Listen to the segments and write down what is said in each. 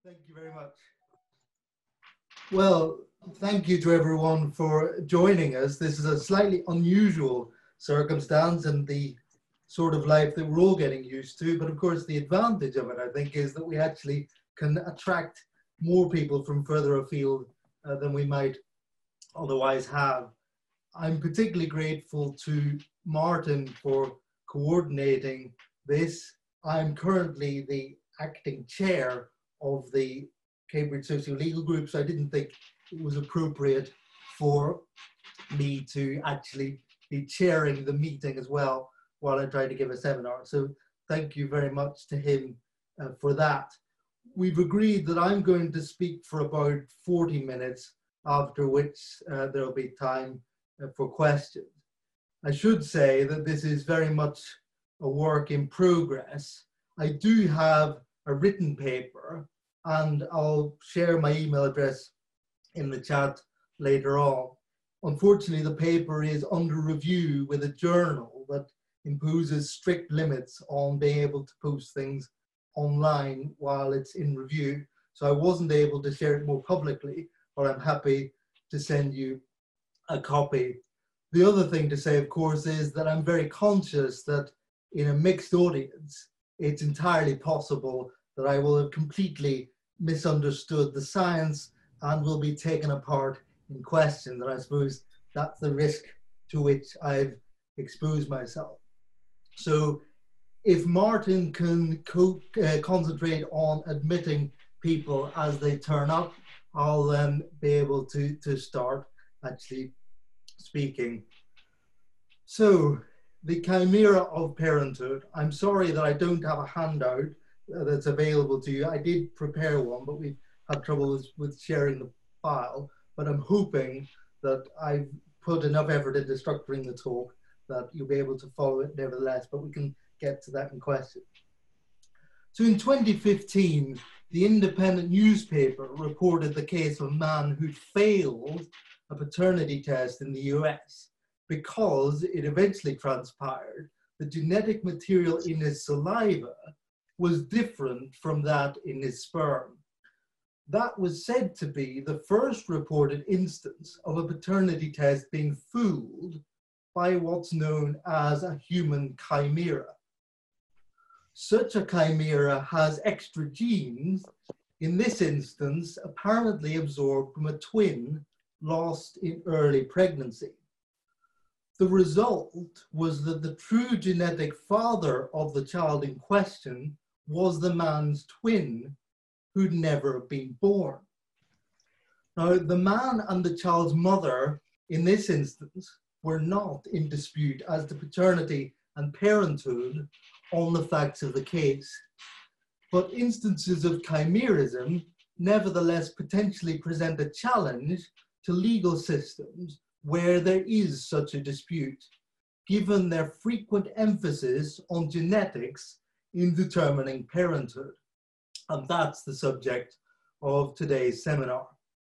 Thank you very much. Well, thank you to everyone for joining us. This is a slightly unusual circumstance and the sort of life that we're all getting used to. But of course, the advantage of it, I think, is that we actually can attract more people from further afield than we might otherwise have. I'm particularly grateful to Martin for coordinating this. I'm currently the acting chair of the Cambridge Socio-Legal Group, so I didn't think it was appropriate for me to actually be chairing the meeting as well while I tried to give a seminar. So thank you very much to him for that. We've agreed that I'm going to speak for about 40 minutes, after which there'll be time for questions. I should say that this is very much a work in progress. I do have a written paper, and I'll share my email address in the chat later on. Unfortunately, the paper is under review with a journal that imposes strict limits on being able to post things online while it's in review. So I wasn't able to share it more publicly, but I'm happy to send you a copy. The other thing to say, of course, is that I'm very conscious that in a mixed audience, it's entirely possible that I will have completely misunderstood the science and will be taken apart in questions. And I suppose that's the risk to which I've exposed myself. So if Martin can concentrate on admitting people as they turn up, I'll then be able to start actually speaking. So the chimera of parenthood. I'm sorry that I don't have a handout that's available to you. I did prepare one, but we've had trouble with sharing the file. But I'm hoping that I've put enough effort into structuring the talk that you'll be able to follow it nevertheless, but we can get to that in question. So in 2015, the Independent newspaper reported the case of a man who'd failed a paternity test in the US because it eventually transpired the genetic material in his saliva was different from that in his sperm. That was said to be the first reported instance of a paternity test being fooled by what's known as a human chimera. Such a chimera has extra genes, in this instance, apparently absorbed from a twin lost in early pregnancy. The result was that the true genetic father of the child in question was the man's twin who'd never been born. Now, the man and the child's mother in this instance were not in dispute as to paternity and parenthood on the facts of the case, but instances of chimerism nevertheless potentially present a challenge to legal systems where there is such a dispute, given their frequent emphasis on genetics in determining parenthood. And that's the subject of today's seminar.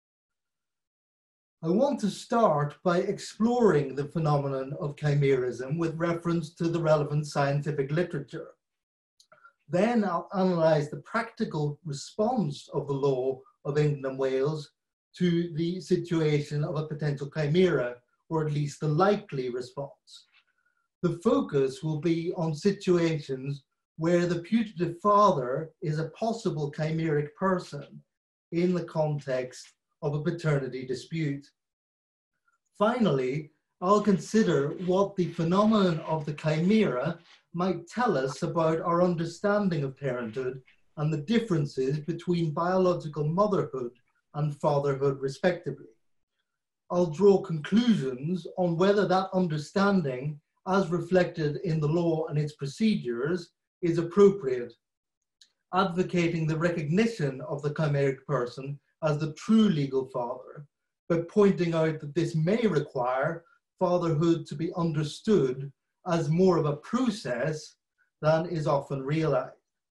I want to start by exploring the phenomenon of chimerism with reference to the relevant scientific literature. Then I'll analyze the practical response of the law of England and Wales to the situation of a potential chimera, or at least the likely response. The focus will be on situations where the putative father is a possible chimeric person in the context of a paternity dispute. Finally, I'll consider what the phenomenon of the chimera might tell us about our understanding of parenthood and the differences between biological motherhood and fatherhood, respectively. I'll draw conclusions on whether that understanding, as reflected in the law and its procedures, is appropriate, advocating the recognition of the chimeric person as the true legal father, but pointing out that this may require fatherhood to be understood as more of a process than is often realized.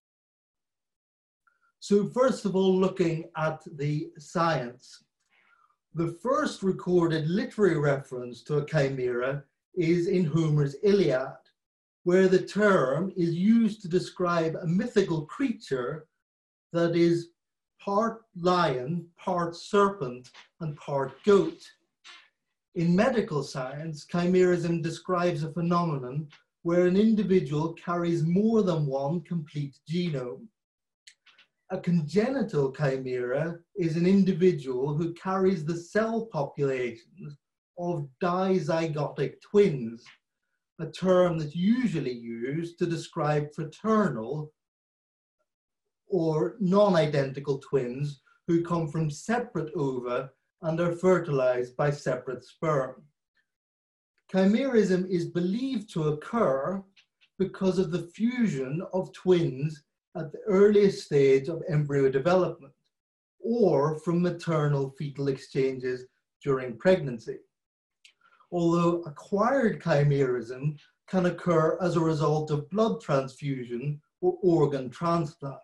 So first of all, looking at the science. The first recorded literary reference to a chimera is in Homer's Iliad, where the term is used to describe a mythical creature that is part lion, part serpent, and part goat. In medical science, chimerism describes a phenomenon where an individual carries more than one complete genome. A congenital chimera is an individual who carries the cell populations of dizygotic twins, a term that's usually used to describe fraternal or non-identical twins who come from separate ova and are fertilized by separate sperm. Chimerism is believed to occur because of the fusion of twins at the earliest stage of embryo development, or from maternal fetal exchanges during pregnancy. Although acquired chimerism can occur as a result of blood transfusion or organ transplant.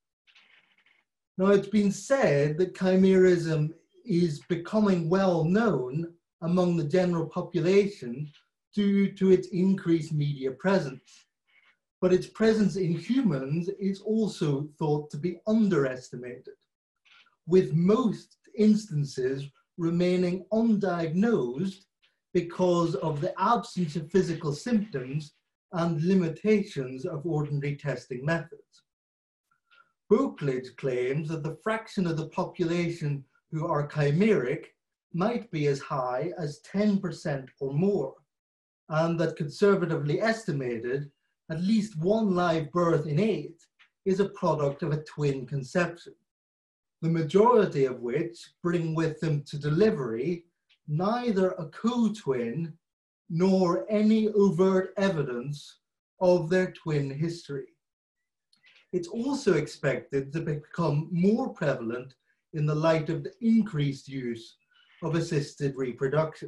Now, it's been said that chimerism is becoming well known among the general population due to its increased media presence. But its presence in humans is also thought to be underestimated, with most instances remaining undiagnosed because of the absence of physical symptoms and limitations of ordinary testing methods. Boakledge claims that the fraction of the population who are chimeric might be as high as 10% or more, and that conservatively estimated, at least one live birth in 8 is a product of a twin conception, the majority of which bring with them to delivery neither a co-twin nor any overt evidence of their twin history. It's also expected to become more prevalent in the light of the increased use of assisted reproduction.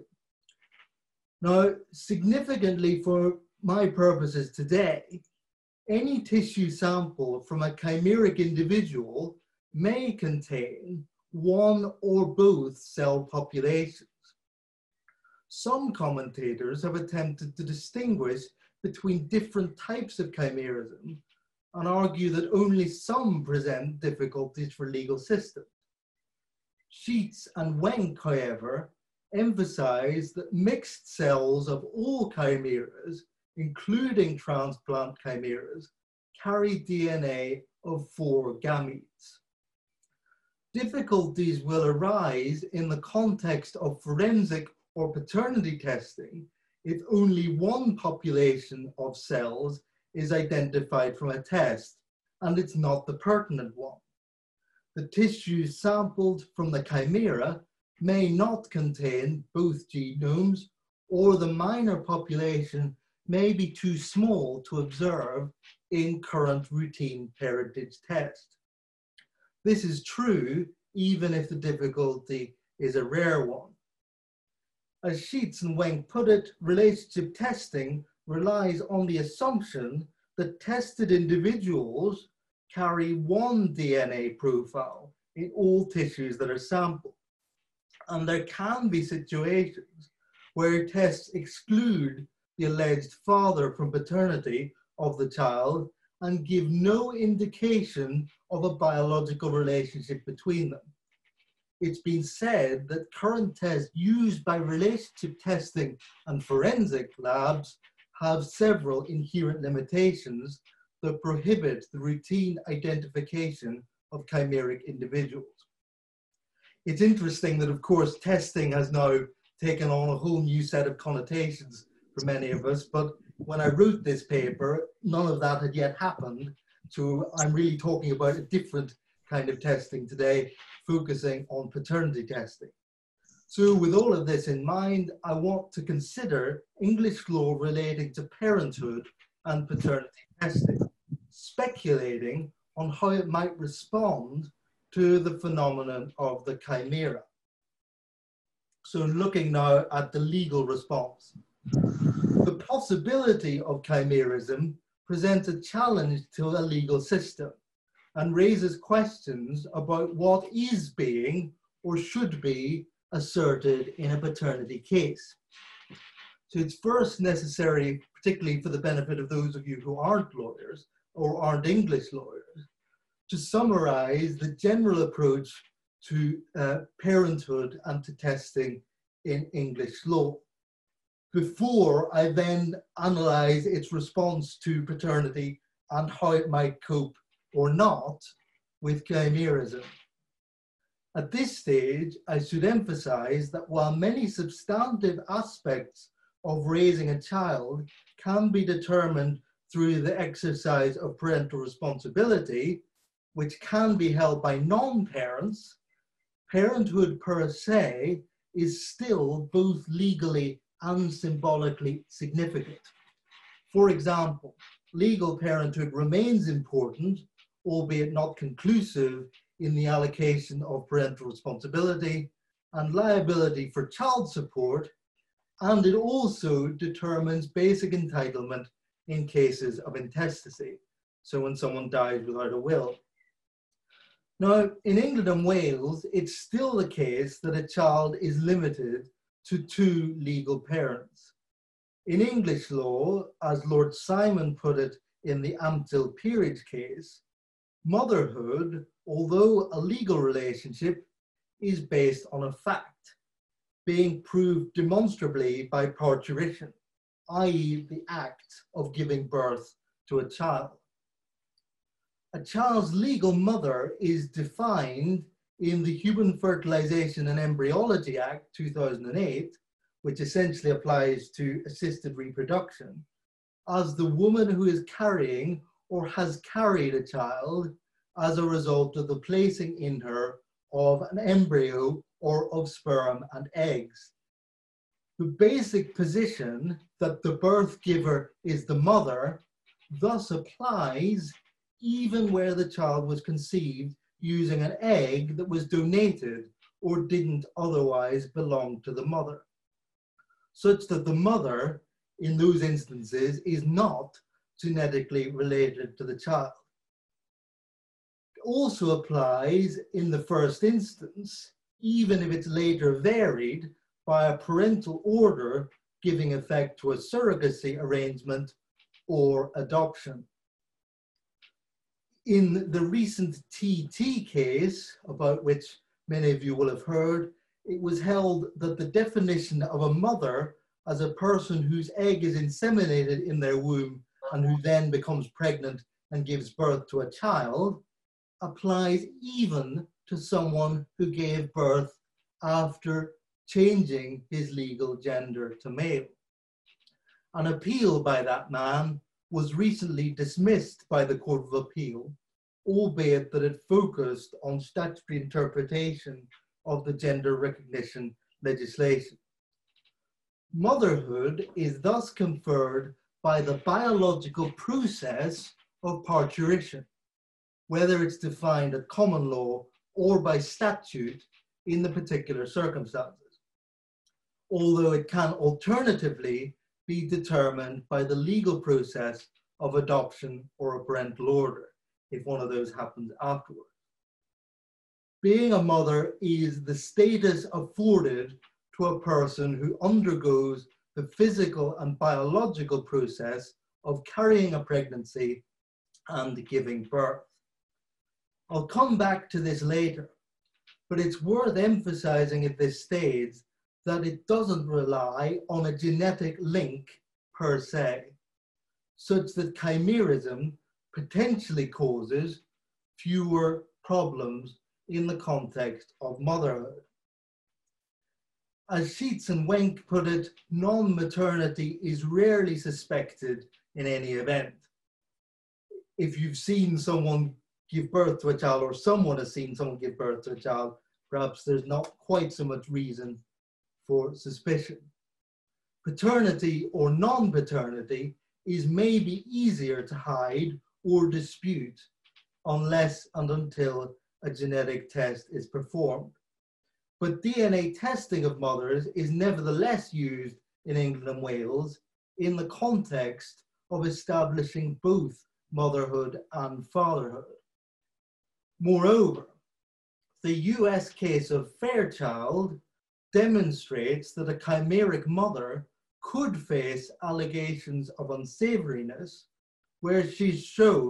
Now, significantly for my purposes today, any tissue sample from a chimeric individual may contain one or both cell populations. Some commentators have attempted to distinguish between different types of chimerism and argue that only some present difficulties for legal systems. Sheets and Wenck, however, emphasize that mixed cells of all chimeras, including transplant chimeras, carry DNA of 4 gametes. Difficulties will arise in the context of forensic or paternity testing if only one population of cells is identified from a test and it's not the pertinent one. The tissues sampled from the chimera may not contain both genomes, or the minor population may be too small to observe in current routine parentage tests. This is true even if the difficulty is a rare one. As Sheets and Wenck put it, relationship testing relies on the assumption that tested individuals carry one DNA profile in all tissues that are sampled. And there can be situations where tests exclude the alleged father from paternity of the child and give no indication of a biological relationship between them. It's been said that current tests used by relationship testing and forensic labs have several inherent limitations that prohibit the routine identification of chimeric individuals. It's interesting that, of course, testing has now taken on a whole new set of connotations for many of us, but when I wrote this paper, none of that had yet happened. So I'm really talking about a different kind of testing today, focusing on paternity testing. So with all of this in mind, I want to consider English law relating to parenthood and paternity testing, speculating on how it might respond to the phenomenon of the chimera. So looking now at the legal response. The possibility of chimerism presents a challenge to a legal system and raises questions about what is being or should be asserted in a paternity case. So it's first necessary, particularly for the benefit of those of you who aren't lawyers or aren't English lawyers, to summarize the general approach to parenthood and to testing in English law, before I then analyze its response to paternity and how it might cope or not with chimerism. At this stage, I should emphasize that while many substantive aspects of raising a child can be determined through the exercise of parental responsibility, which can be held by non-parents, parenthood per se is still both legally and symbolically significant. For example, legal parenthood remains important, albeit not conclusive, in the allocation of parental responsibility and liability for child support, and it also determines basic entitlement in cases of intestacy, so when someone dies without a will. Now, in England and Wales, it's still the case that a child is limited to two legal parents. In English law, as Lord Simon put it in the Ampthill Peerage case, motherhood, although a legal relationship, is based on a fact, being proved demonstrably by parturition, i.e. the act of giving birth to a child. A child's legal mother is defined in the Human Fertilization and Embryology Act 2008, which essentially applies to assisted reproduction, as the woman who is carrying or has carried a child as a result of the placing in her of an embryo or of sperm and eggs. The basic position that the birth giver is the mother thus applies even where the child was conceived using an egg that was donated or didn't otherwise belong to the mother, such that the mother in those instances is not genetically related to the child. It also applies in the first instance, even if it's later varied by a parental order giving effect to a surrogacy arrangement or adoption. In the recent TT case, about which many of you will have heard, it was held that the definition of a mother as a person whose egg is inseminated in their womb and who then becomes pregnant and gives birth to a child applies even to someone who gave birth after changing his legal gender to male. An appeal by that man was recently dismissed by the Court of Appeal, albeit that it focused on statutory interpretation of the gender recognition legislation. Motherhood is thus conferred by the biological process of parturition, whether it's defined at common law or by statute in the particular circumstances, although it can alternatively be determined by the legal process of adoption or a parental order, if one of those happens afterwards. Being a mother is the status afforded to a person who undergoes the physical and biological process of carrying a pregnancy and giving birth. I'll come back to this later, but it's worth emphasizing at this stage that it doesn't rely on a genetic link per se, such that chimerism potentially causes fewer problems in the context of motherhood. As Sheets and Wenck put it, non-maternity is rarely suspected in any event. If you've seen someone give birth to a child, or someone has seen someone give birth to a child, perhaps there's not quite so much reason for suspicion. Paternity or non-paternity is maybe easier to hide or dispute unless and until a genetic test is performed. But DNA testing of mothers is nevertheless used in England and Wales in the context of establishing both motherhood and fatherhood. Moreover, the US case of Fairchild demonstrates that a chimeric mother could face allegations of unsavoriness where she's shown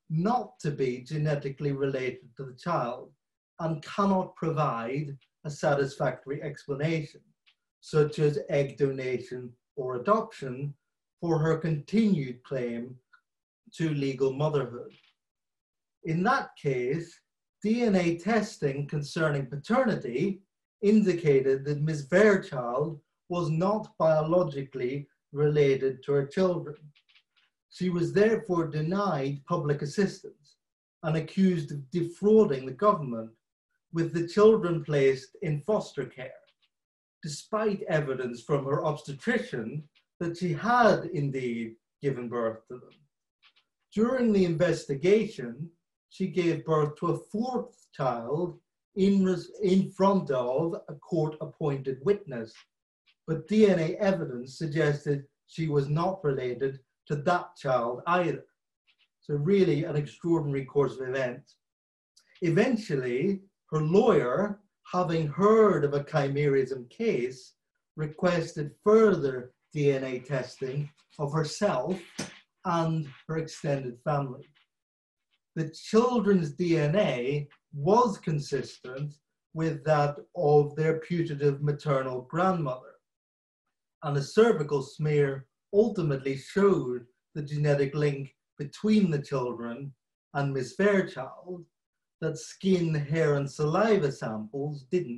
not to be genetically related to the child and cannot provide a satisfactory explanation, such as egg donation or adoption, for her continued claim to legal motherhood. In that case, DNA testing concerning paternity indicated that Ms. Fairchild was not biologically related to her children. She was therefore denied public assistance and accused of defrauding the government, with the children placed in foster care, despite evidence from her obstetrician that she had indeed given birth to them. During the investigation, she gave birth to a fourth child in front of a court-appointed witness, but DNA evidence suggested she was not related to that child either. So really an extraordinary course of events. Eventually, her lawyer, having heard of a chimerism case, requested further DNA testing of herself and her extended family. The children's DNA was consistent with that of their putative maternal grandmother, and a cervical smear ultimately showed the genetic link between the children and Miss Fairchild that skin, hair, and saliva samples didn't.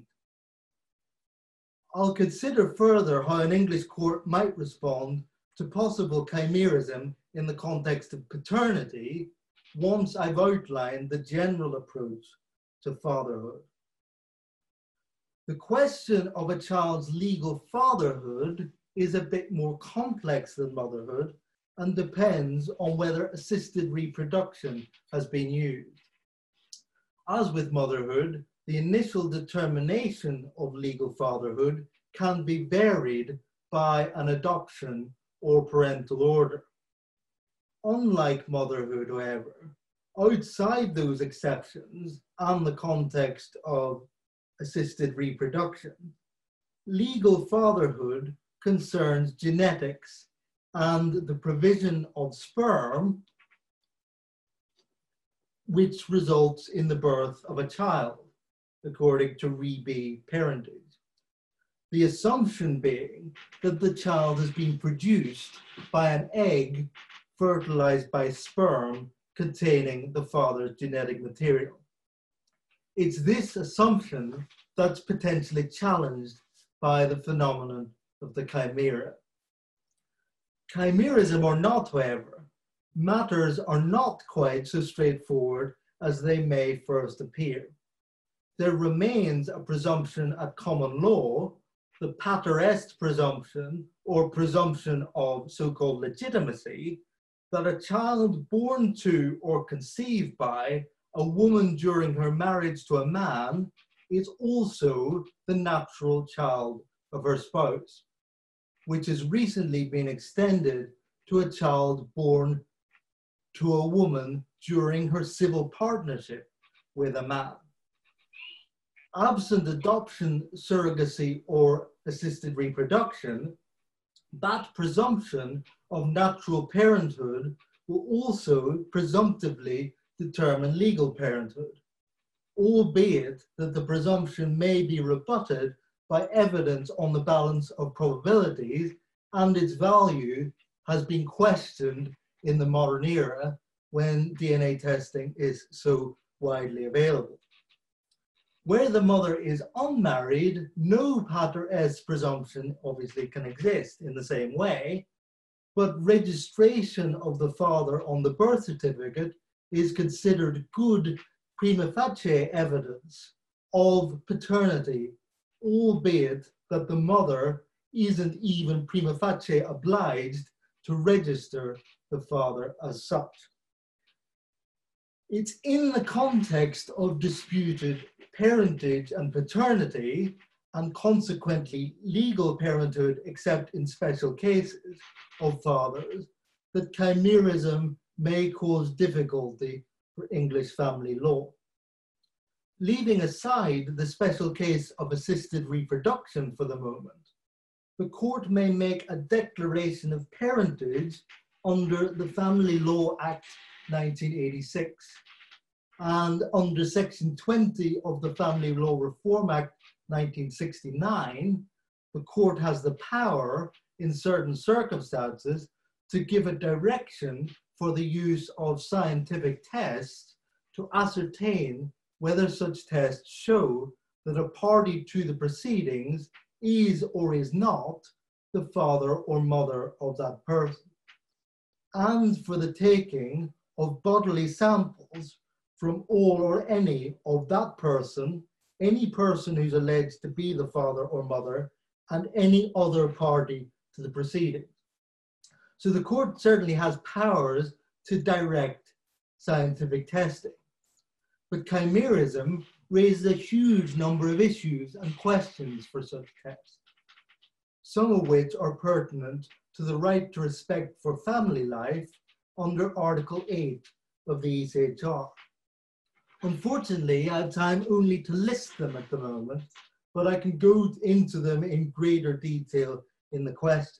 I'll consider further how an English court might respond to possible chimerism in the context of paternity once I've outlined the general approach to fatherhood. The question of a child's legal fatherhood is a bit more complex than motherhood and depends on whether assisted reproduction has been used. As with motherhood, the initial determination of legal fatherhood can be varied by an adoption or parental order. Unlike motherhood, however, outside those exceptions and the context of assisted reproduction, legal fatherhood concerns genetics and the provision of sperm which results in the birth of a child, according to Rebbe parentage. The assumption being that the child has been produced by an egg fertilized by sperm containing the father's genetic material. It's this assumption that's potentially challenged by the phenomenon of the chimera. Chimerism or not, however, matters are not quite so straightforward as they may first appear. There remains a presumption at common law, the pater est presumption, or presumption of so-called legitimacy, that a child born to or conceived by a woman during her marriage to a man is also the natural child of her spouse, which has recently been extended to a child born to a woman during her civil partnership with a man. Absent adoption, surrogacy, or assisted reproduction, that presumption of natural parenthood will also presumptively determine legal parenthood, albeit that the presumption may be rebutted by evidence on the balance of probabilities, and its value has been questioned in the modern era when DNA testing is so widely available. Where the mother is unmarried, no pater est presumption obviously can exist in the same way, but registration of the father on the birth certificate is considered good prima facie evidence of paternity, albeit that the mother isn't even prima facie obliged to register the father as such. It's in the context of disputed parentage and paternity, and consequently legal parenthood except in special cases of fathers, that chimerism may cause difficulty for English family law. Leaving aside the special case of assisted reproduction for the moment, the court may make a declaration of parentage under the Family Law Act 1986. And under Section 20 of the Family Law Reform Act 1969, the court has the power in certain circumstances to give a direction for the use of scientific tests to ascertain whether such tests show that a party to the proceedings is or is not the father or mother of that person, and for the taking of bodily samples from all or any of that person, any person who's alleged to be the father or mother, and any other party to the proceedings. So the court certainly has powers to direct scientific testing. But chimerism raises a huge number of issues and questions for such tests, some of which are pertinent to the right to respect for family life under Article 8 of the ECHR. Unfortunately, I have time only to list them at the moment, but I can go into them in greater detail in the question.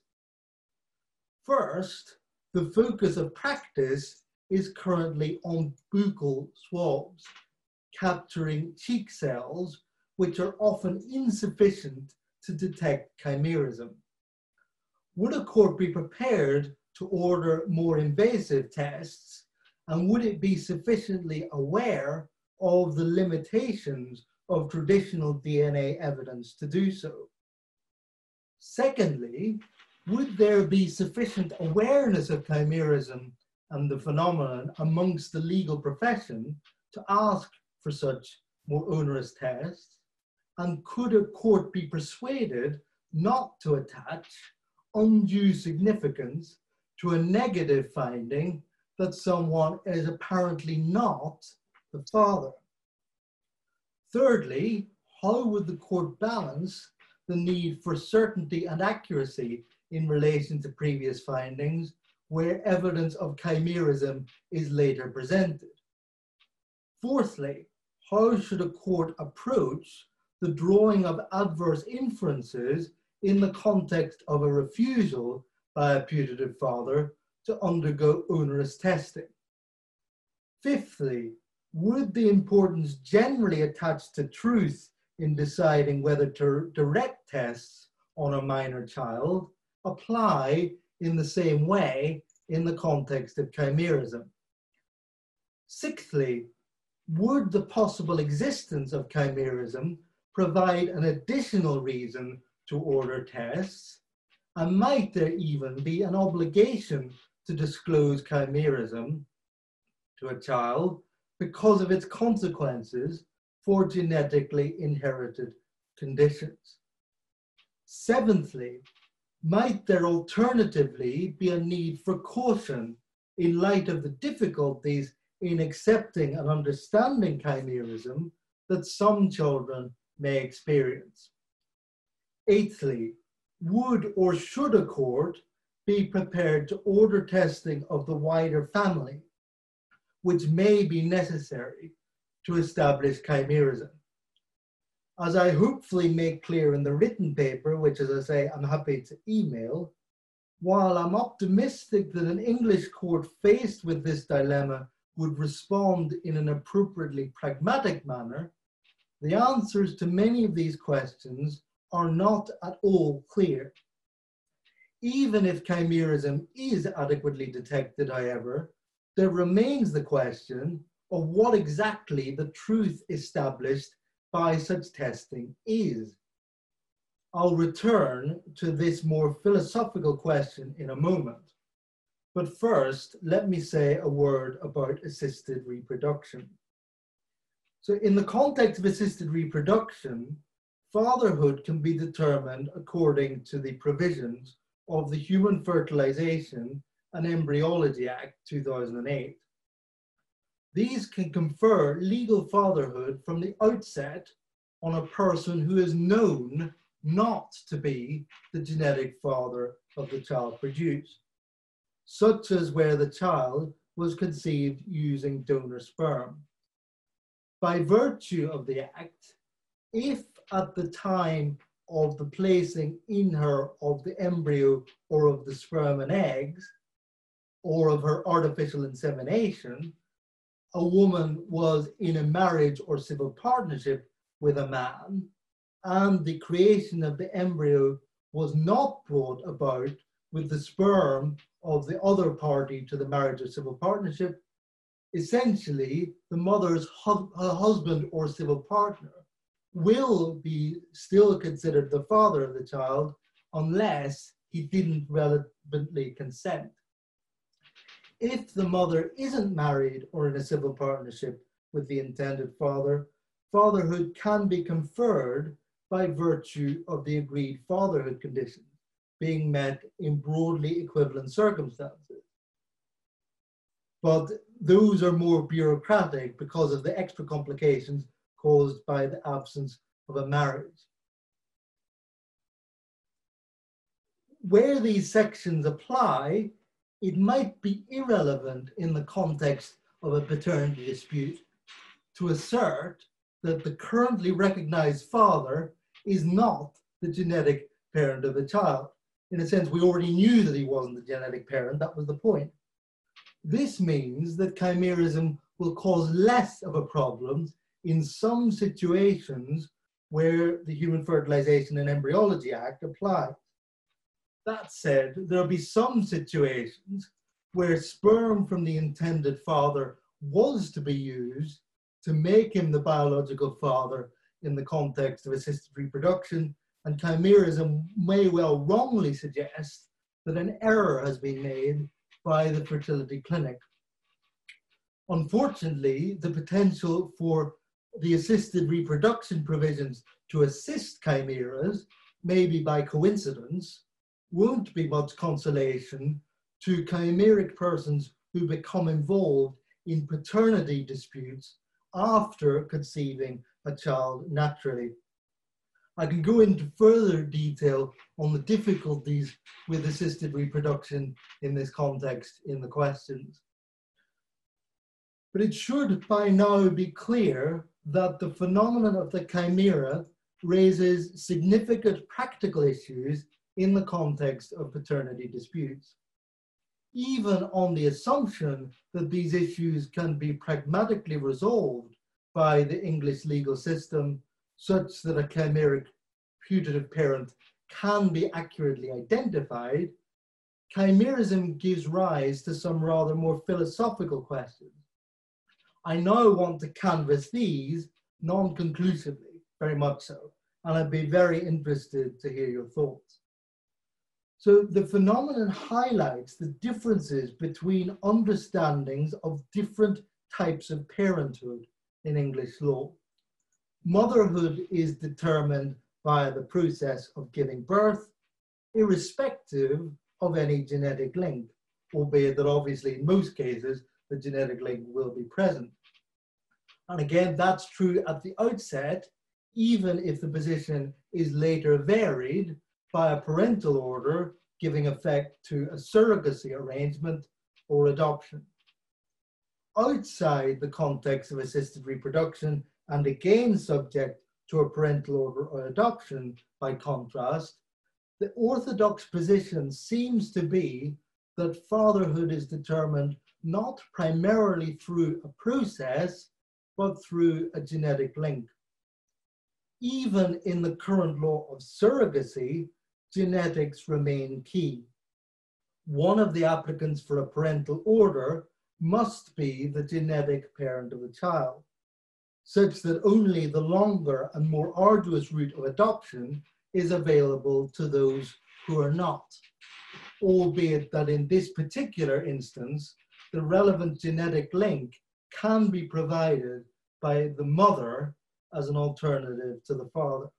First, the focus of practice is currently on buccal swabs, capturing cheek cells, which are often insufficient to detect chimerism. Would a court be prepared to order more invasive tests, and would it be sufficiently aware of the limitations of traditional DNA evidence to do so? Secondly, would there be sufficient awareness of chimerism and the phenomenon amongst the legal profession to ask for such more onerous tests? And could a court be persuaded not to attach undue significance to a negative finding that someone is apparently not the father? Thirdly, how would the court balance the need for certainty and accuracy in relation to previous findings where evidence of chimerism is later presented? Fourthly, how should a court approach the drawing of adverse inferences in the context of a refusal by a putative father to undergo onerous testing? Fifthly, would the importance generally attached to truth in deciding whether to direct tests on a minor child apply in the same way in the context of chimerism? Sixthly, would the possible existence of chimerism provide an additional reason to order tests? And might there even be an obligation to disclose chimerism to a child because of its consequences for genetically inherited conditions? Seventhly, might there alternatively be a need for caution in light of the difficulties in accepting and understanding chimerism that some children may experience? Eighthly, would or should a court be prepared to order testing of the wider family, which may be necessary to establish chimerism? As I hopefully make clear in the written paper, which, as I say, I'm happy to email, while I'm optimistic that an English court faced with this dilemma would respond in an appropriately pragmatic manner, the answers to many of these questions are not at all clear. Even if chimerism is adequately detected, however, there remains the question of what exactly the truth established by such testing is. I'll return to this more philosophical question in a moment. But first, let me say a word about assisted reproduction. So in the context of assisted reproduction, fatherhood can be determined according to the provisions of the Human Fertilization and Embryology Act 2008. These can confer legal fatherhood from the outset on a person who is known not to be the genetic father of the child produced, such as where the child was conceived using donor sperm. By virtue of the act, if at the time of the placing in her of the embryo or of the sperm and eggs, or of her artificial insemination, a woman was in a marriage or civil partnership with a man, and the creation of the embryo was not brought about with the sperm of the other party to the marriage or civil partnership, essentially the mother's husband or civil partner will be still considered the father of the child unless he didn't relevantly consent. If the mother isn't married or in a civil partnership with the intended father, fatherhood can be conferred by virtue of the agreed fatherhood conditions being met in broadly equivalent circumstances. But those are more bureaucratic because of the extra complications caused by the absence of a marriage. Where these sections apply, it might be irrelevant in the context of a paternity dispute to assert that the currently recognized father is not the genetic parent of the child. In a sense, we already knew that he wasn't the genetic parent, that was the point. This means that chimerism will cause less of a problem in some situations where the Human Fertilization and Embryology Act applies. That said, there'll be some situations where sperm from the intended father was to be used to make him the biological father in the context of assisted reproduction, and chimerism may well wrongly suggest that an error has been made by the fertility clinic. Unfortunately, the potential for the assisted reproduction provisions to assist chimeras, maybe by coincidence, won't be much consolation to chimeric persons who become involved in paternity disputes after conceiving a child naturally. I can go into further detail on the difficulties with assisted reproduction in this context in the questions. But it should by now be clear that the phenomenon of the chimera raises significant practical issues in the context of paternity disputes. Even on the assumption that these issues can be pragmatically resolved by the English legal system, such that a chimeric putative parent can be accurately identified, chimerism gives rise to some rather more philosophical questions. I now want to canvass these non-conclusively, very much so, and I'd be very interested to hear your thoughts. So the phenomenon highlights the differences between understandings of different types of parenthood in English law. Motherhood is determined by the process of giving birth, irrespective of any genetic link, albeit that obviously in most cases the genetic link will be present. And again, that's true at the outset, even if the position is later varied by a parental order giving effect to a surrogacy arrangement or adoption. Outside the context of assisted reproduction, and again subject to a parental order or adoption by contrast, the orthodox position seems to be that fatherhood is determined not primarily through a process, but through a genetic link. Even in the current law of surrogacy, genetics remain key. One of the applicants for a parental order must be the genetic parent of the child, such that only the longer and more arduous route of adoption is available to those who are not, albeit that in this particular instance, the relevant genetic link can be provided by the mother as an alternative to the father.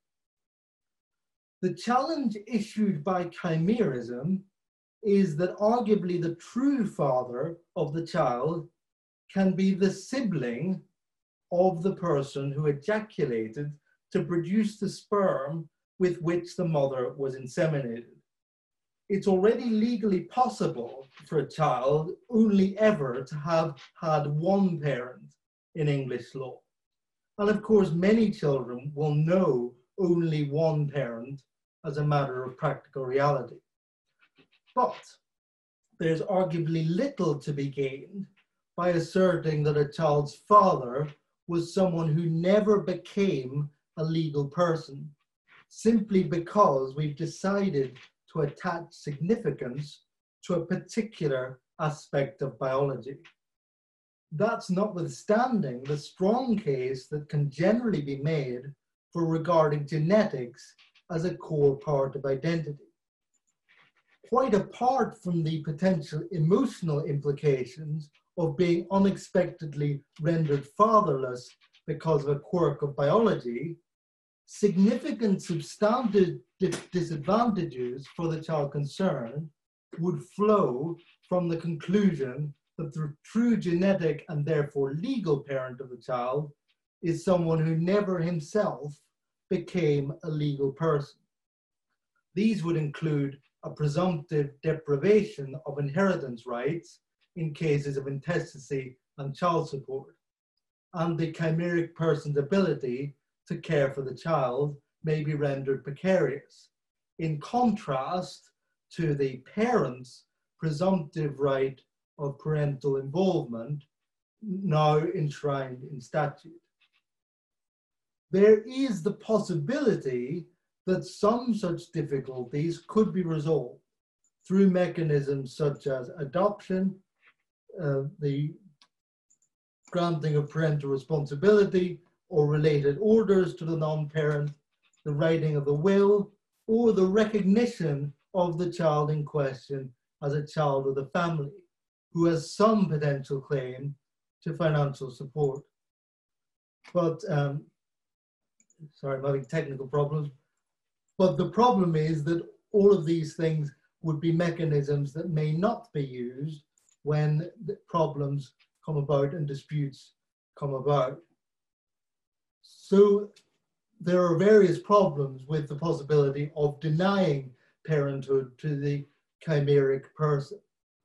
The challenge issued by chimerism is that arguably the true father of the child can be the sibling of the person who ejaculated to produce the sperm with which the mother was inseminated. It's already legally possible for a child only ever to have had one parent in English law. And of course, many children will know only one parent as a matter of practical reality. But there's arguably little to be gained by asserting that a child's father was someone who never became a legal person, simply because we've decided to attach significance to a particular aspect of biology. That's notwithstanding the strong case that can generally be made for regarding genetics as a core part of identity. Quite apart from the potential emotional implications of being unexpectedly rendered fatherless because of a quirk of biology, significant substantive disadvantages for the child concerned would flow from the conclusion that the true genetic and therefore legal parent of the child is someone who never himself became a legal person. These would include a presumptive deprivation of inheritance rights in cases of intestacy and child support, and the chimeric person's ability to care for the child may be rendered precarious, in contrast to the parent's presumptive right of parental involvement, now enshrined in statute. There is the possibility that some such difficulties could be resolved through mechanisms such as adoption, the granting of parental responsibility or related orders to the non-parent, the writing of the will, or the recognition of the child in question as a child of the family who has some potential claim to financial support. But, sorry, I'm having technical problems. But the problem is that all of these things would be mechanisms that may not be used when the problems come about and disputes come about. So there are various problems with the possibility of denying parenthood to the chimeric person.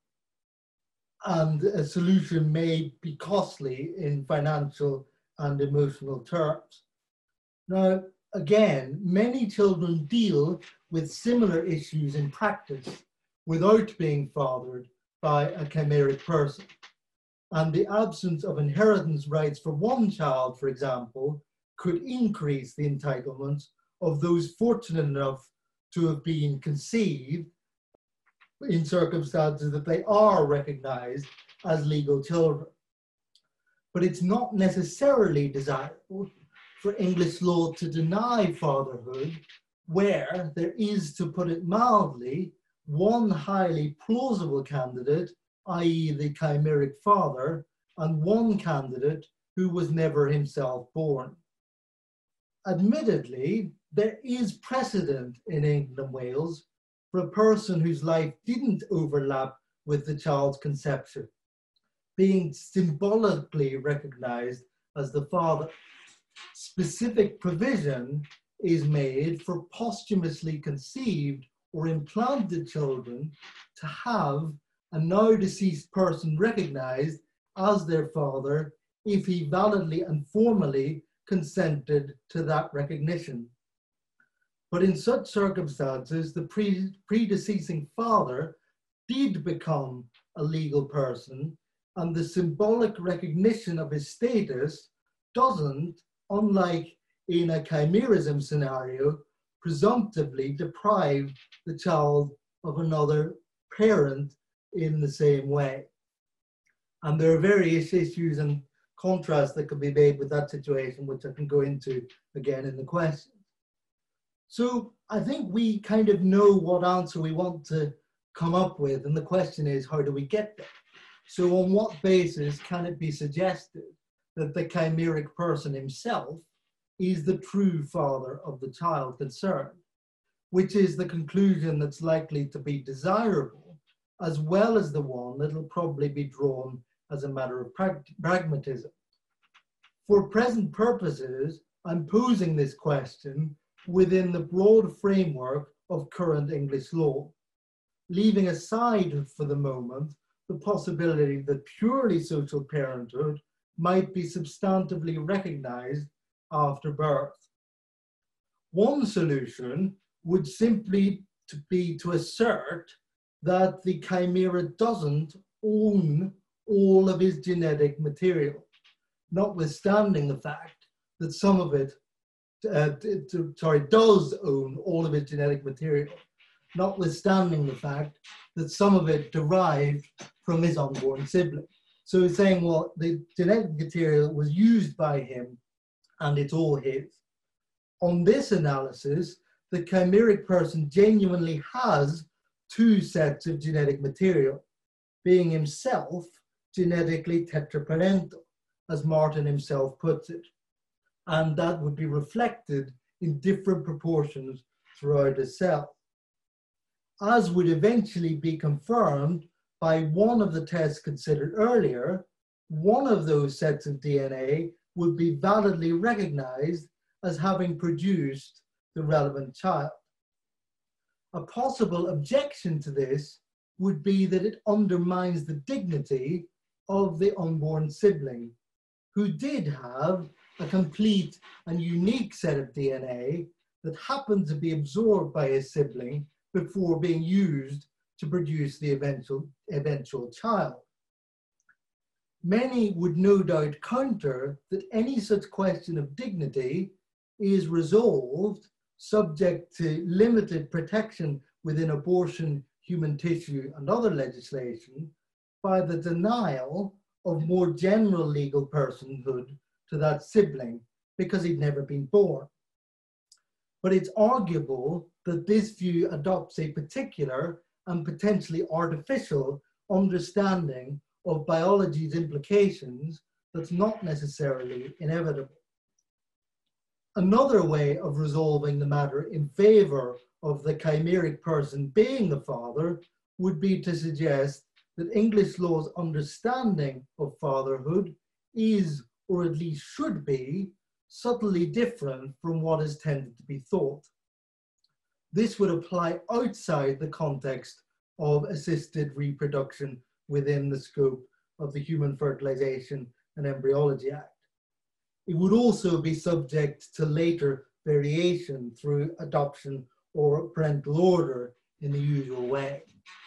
And a solution may be costly in financial and emotional terms. Now, again, many children deal with similar issues in practice without being fathered by a chimeric person. And the absence of inheritance rights for one child, for example, could increase the entitlements of those fortunate enough to have been conceived in circumstances that they are recognized as legal children. But it's not necessarily desirable for English law to deny fatherhood where there is, to put it mildly, one highly plausible candidate, i.e. the chimeric father, and one candidate who was never himself born. Admittedly, there is precedent in England and Wales for a person whose life didn't overlap with the child's conception, being symbolically recognized as the father. Specific provision is made for posthumously conceived or implanted children to have a now deceased person recognized as their father if he validly and formally consented to that recognition. But in such circumstances, the predeceasing father did become a legal person, and the symbolic recognition of his status doesn't, unlike in a chimerism scenario, presumptively deprive the child of another parent in the same way. And there are various issues and contrasts that could be made with that situation, which I can go into again in the question. So I think we kind of know what answer we want to come up with, and the question is, how do we get there? So on what basis can it be suggested that the chimeric person himself is the true father of the child concerned, which is the conclusion that's likely to be desirable, as well as the one that will probably be drawn as a matter of pragmatism. For present purposes, I'm posing this question within the broad framework of current English law, leaving aside for the moment the possibility that purely social parenthood might be substantively recognized after birth. One solution would simply be to assert that the chimera doesn't own all of his genetic material, notwithstanding the fact that some of it, does own all of his genetic material, notwithstanding the fact that some of it derived from his unborn sibling. So he's saying, well, the genetic material was used by him and it's all his. On this analysis, the chimeric person genuinely has two sets of genetic material, being himself genetically tetraparental, as Martin himself puts it. And that would be reflected in different proportions throughout a cell, as would eventually be confirmed by one of the tests considered earlier. One of those sets of DNA would be validly recognized as having produced the relevant child. A possible objection to this would be that it undermines the dignity of the unborn sibling, who did have a complete and unique set of DNA that happened to be absorbed by his sibling before being used to produce the eventual child. Many would no doubt counter that any such question of dignity is resolved, subject to limited protection within abortion, human tissue, and other legislation, by the denial of more general legal personhood to that sibling because he'd never been born. But it's arguable that this view adopts a particular and potentially artificial understanding of biology's implications that's not necessarily inevitable. Another way of resolving the matter in favor of the chimeric person being the father would be to suggest that English law's understanding of fatherhood is, or at least should be, subtly different from what is tended to be thought. This would apply outside the context of assisted reproduction within the scope of the Human Fertilization and Embryology Act. It would also be subject to later variation through adoption or parental order in the usual way.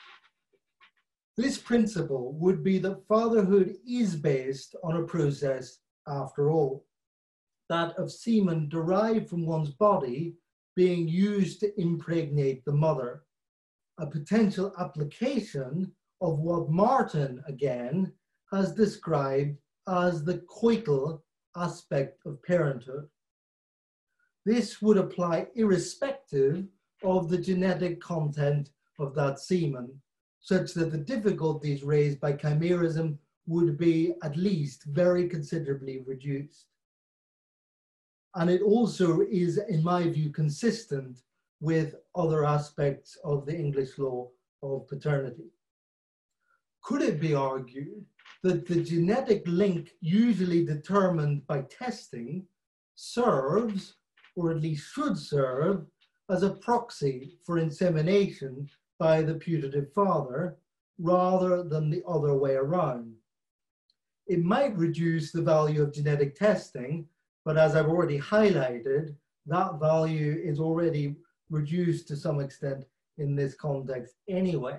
This principle would be that fatherhood is based on a process, after all, that of semen derived from one's body being used to impregnate the mother, a potential application of what Martin, again, has described as the coital aspect of parenthood. This would apply irrespective of the genetic content of that semen, such that the difficulties raised by chimerism would be at least very considerably reduced. And it also is, in my view, consistent with other aspects of the English law of paternity. Could it be argued that the genetic link usually determined by testing serves, or at least should serve, as a proxy for insemination by the putative father, rather than the other way around? It might reduce the value of genetic testing, but as I've already highlighted, that value is already reduced to some extent in this context anyway.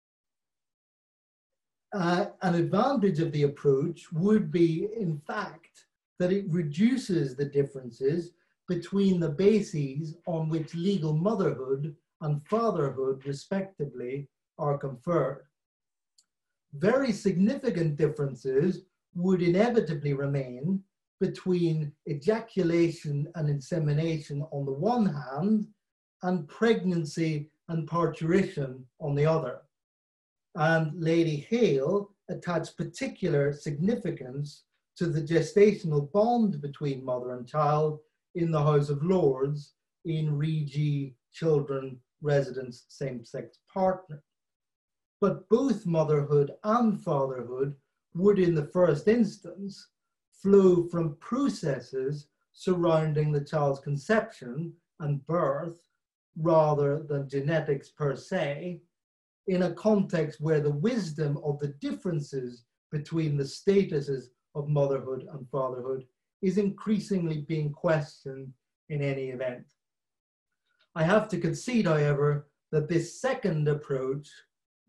An advantage of the approach would be, in fact, that it reduces the differences between the bases on which legal motherhood and fatherhood, respectively, are conferred. Very significant differences would inevitably remain between ejaculation and insemination on the one hand, and pregnancy and parturition on the other. And Lady Hale attached particular significance to the gestational bond between mother and child in the House of Lords in Regi Children Residence Same-Sex Partner. But both motherhood and fatherhood would, in the first instance, flow from processes surrounding the child's conception and birth rather than genetics per se, in a context where the wisdom of the differences between the statuses of motherhood and fatherhood is increasingly being questioned in any event. I have to concede, however, that this second approach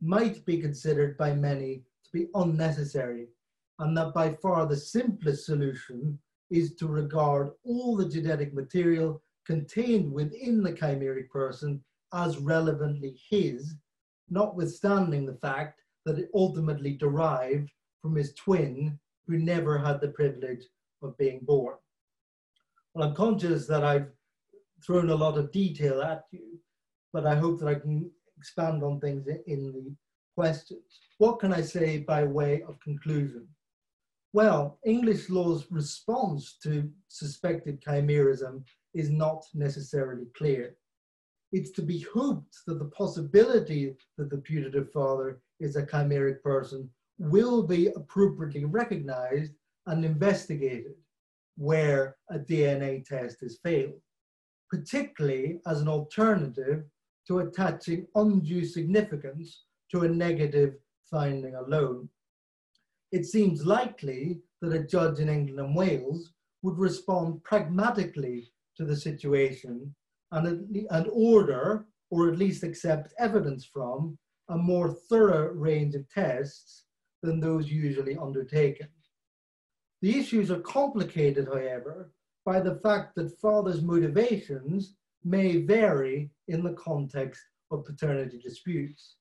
might be considered by many to be unnecessary, and that by far the simplest solution is to regard all the genetic material contained within the chimeric person as relevantly his, notwithstanding the fact that it ultimately derived from his twin who never had the privilege of being born. Well, I'm conscious that I've thrown a lot of detail at you, but I hope that I can expand on things in the questions. What can I say by way of conclusion? Well, English law's response to suspected chimerism is not necessarily clear. It's to be hoped that the possibility that the putative father is a chimeric person will be appropriately recognized and investigated where a DNA test has failed, particularly as an alternative to attaching undue significance to a negative finding alone. It seems likely that a judge in England and Wales would respond pragmatically to the situation and order, or at least accept evidence from, a more thorough range of tests than those usually undertaken. The issues are complicated, however, by the fact that fathers' motivations may vary in the context of paternity disputes.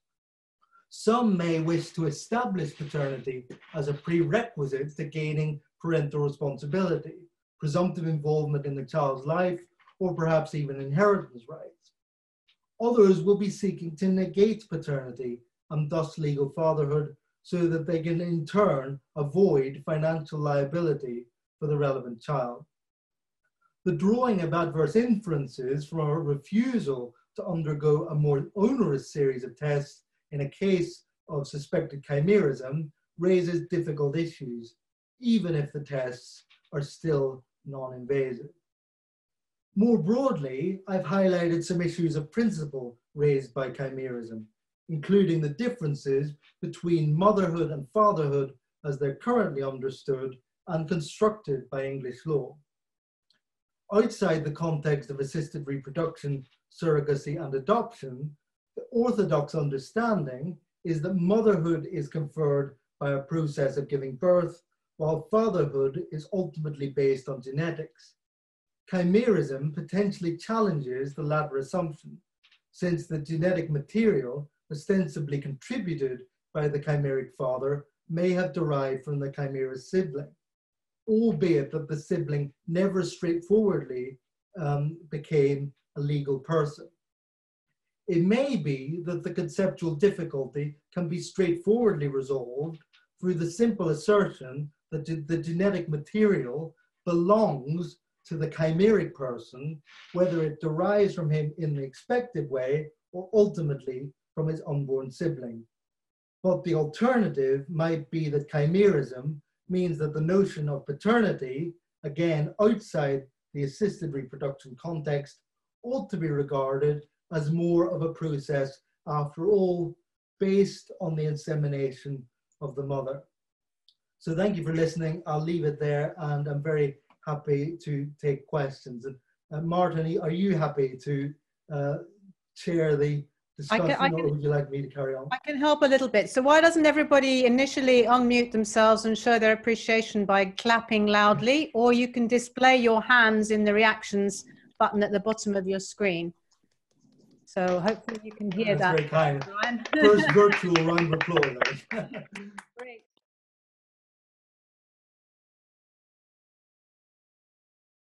Some may wish to establish paternity as a prerequisite to gaining parental responsibility, presumptive involvement in the child's life, or perhaps even inheritance rights. Others will be seeking to negate paternity and thus legal fatherhood so that they can in turn avoid financial liability for the relevant child. The drawing of adverse inferences from a refusal to undergo a more onerous series of tests in a case of suspected chimerism raises difficult issues, even if the tests are still non-invasive. More broadly, I've highlighted some issues of principle raised by chimerism, including the differences between motherhood and fatherhood as they're currently understood and constructed by English law. Outside the context of assisted reproduction, surrogacy, and adoption, the orthodox understanding is that motherhood is conferred by a process of giving birth, while fatherhood is ultimately based on genetics. Chimerism potentially challenges the latter assumption, since the genetic material ostensibly contributed by the chimeric father may have derived from the chimera's sibling, albeit that the sibling never straightforwardly became a legal person. It may be that the conceptual difficulty can be straightforwardly resolved through the simple assertion that the genetic material belongs to the chimeric person, whether it derives from him in the expected way or ultimately from his unborn sibling. But the alternative might be that chimerism means that the notion of paternity, again outside the assisted reproduction context, ought to be regarded as more of a process, after all, based on the insemination of the mother. So thank you for listening. I'll leave it there, and I'm very happy to take questions. And Martin, are you happy to chair the discussion, or would you like me to carry on? I can help a little bit. So why doesn't everybody initially unmute themselves and show their appreciation by clapping loudly, or you can display your hands in the reactions button at the bottom of your screen. So hopefully you can hear that. That's very kind. First virtual round of applause. Great.